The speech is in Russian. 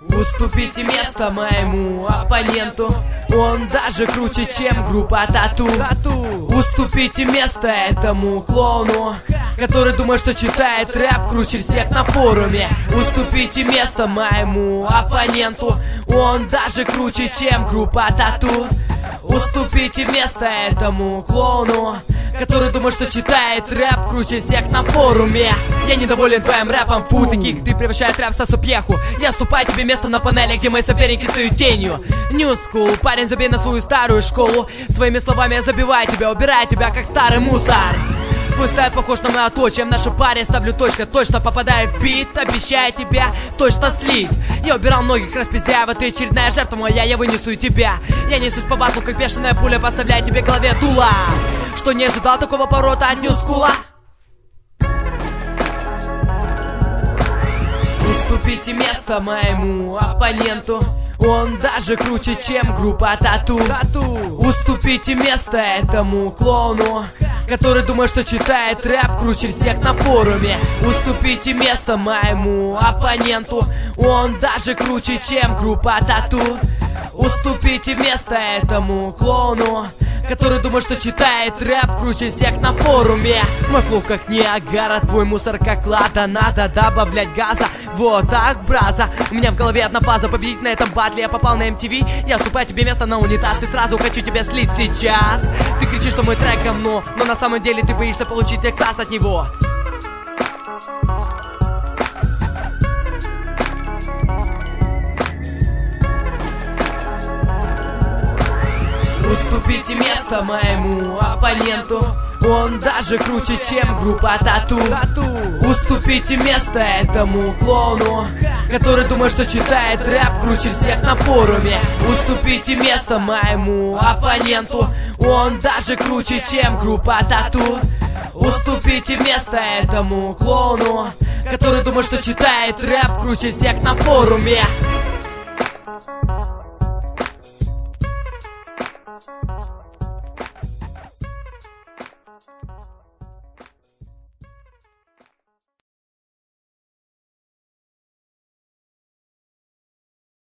Уступите место моему оппоненту, он даже круче, чем группа Тату. Уступите место этому клоуну, который думает, что читает рэп круче всех на форуме. Уступите место моему оппоненту, он даже круче, чем группа Тату. Уступите место этому клоуну, который думает, что читает рэп круче всех на форуме. Я недоволен твоим рэпом, фу, таких ты превращаешь рэп в сосупьеху. Я уступаю тебе место на панели, где мои соперники стают тенью. New school, парень, забей на свою старую школу. Своими словами я забиваю тебя, убираю тебя, как старый мусор. Твой стайл похож на мою то, чем нашу паре ставлю точно попадаю в бит, обещаю тебя точно слить. Я убирал многих распиздяев, а ты очередная жертва моя, я вынесу и тебя. Я несусь по басу, как бешеная пуля, поставляю тебе в голове дуло. Что, не ожидал такого поворота от ньюскула? Уступите место моему оппоненту, он даже круче, чем группа Тату. Уступите место этому клоуну, который думает, что читает рэп круче всех на форуме. Уступите место моему оппоненту, он даже круче, чем группа Тату. Уступите место этому клоуну, который думает, что читает рэп круче всех на форуме. Мой флоу как Ниагара, твой мусор как лада. Надо добавлять газа, вот так, браза. У меня в голове одна фаза, победить на этом батле. Я попал на MTV, я уступаю тебе место на унитаз. И сразу хочу тебя слить сейчас. Ты кричишь, что мой трек говно, но на самом деле ты боишься получить отказ от него. Уступите место моему оппоненту, он даже круче, чем группа Тату. Уступите место этому клоуну, который думает, что читает рэп круче всех на форуме. Уступите место моему оппоненту, он даже круче, чем группа Тату. Уступите место этому клоуну, который думает, что читает рэп круче всех на форуме.